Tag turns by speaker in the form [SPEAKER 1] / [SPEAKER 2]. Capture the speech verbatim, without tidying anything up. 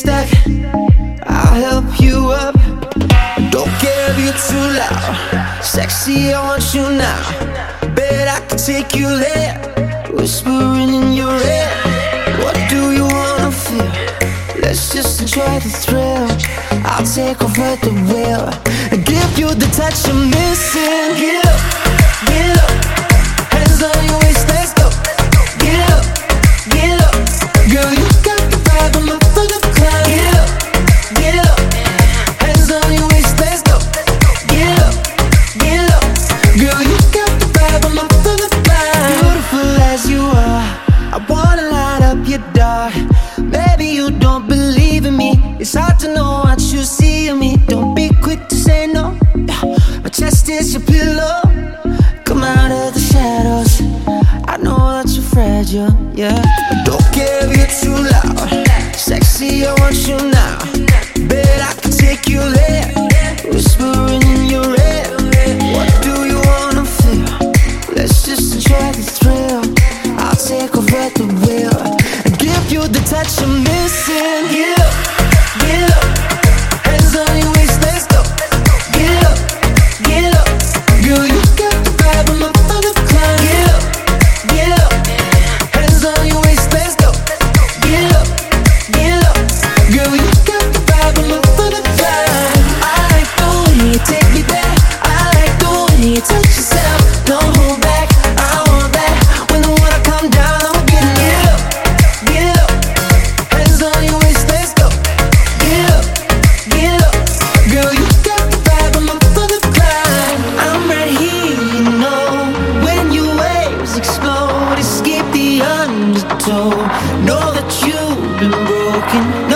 [SPEAKER 1] stuck, I'll help you up. Don't care if you're too loud. Sexy, I want you now. Bet I can take you there. Whispering in your ear. What do you wanna feel? Let's just enjoy the thrill. I'll take over the wheel and give you the touch you're missing. Get up, get up. Hands on your waist, let's go. Get up, get up. Girl, you got the vibe, I'm up for the climb. Get up, get up. Hands on your waist, let's go. Get up, get up. Girl, you got the vibe, I'm up for the climb. Beautiful as you are, I wanna light up your dark. Maybe you don't believe in me. It's hard to know what you see in me. Don't be quick to say no. My chest is your pillow. Come out of the shadows. I know that you're fragile, yeah. But don't care if you're too loud. Sexy, I want you now. Bet I can take you there. Whispering in your ear. What do you wanna feel? Let's just enjoy the thrill. I'll take over the wheel and give you the touch you're missing. Get up, get up. Hands on your waist, let's go. Get up, get up. Girl, you got the vibe, I'm up for the climb. Get up, get up. Hands on your waist, let's go. Get up, get up. Girl, you got the vibe, I'm up for the climb. I like the way you take me there. I like the way you touch yourself. Don't hold back, I want that. When the water come down, I'm getting it up, get up. Hands on your waist, let's go. Get up, get up. Girl, you got the vibe, I'm up for the climb. I'm right here, you know. When your waves explode, escape the undertow. Know that you've been broken.